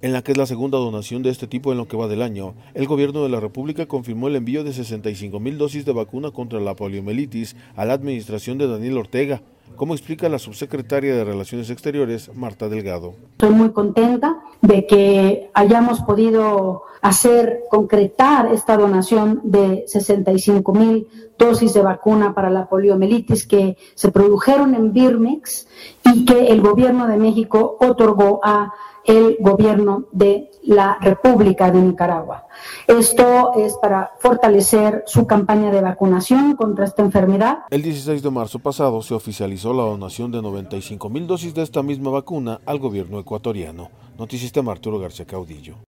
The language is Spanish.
en la que es la segunda donación de este tipo en lo que va del año. El gobierno de la República confirmó el envío de 65,000 dosis de vacuna contra la poliomielitis a la administración de Daniel Ortega, como explica la subsecretaria de Relaciones Exteriores, Marta Delgado. Estoy muy contenta de que hayamos podido concretar esta donación de 65,000 dosis de vacuna para la poliomielitis que se produjeron en Birmex y que el gobierno de México otorgó a el gobierno de la República de Nicaragua. Esto es para fortalecer su campaña de vacunación contra esta enfermedad. El 16 de marzo pasado se oficializó la donación de 95,000 dosis de esta misma vacuna al gobierno ecuatoriano. Noticistema Arturo García Caudillo.